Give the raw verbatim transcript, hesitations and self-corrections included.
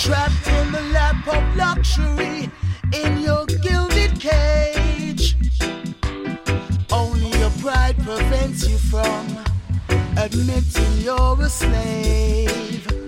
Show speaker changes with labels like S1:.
S1: Trapped in the lap of luxury, in your gilded cage. Only your pride prevents you from admitting you're a slave.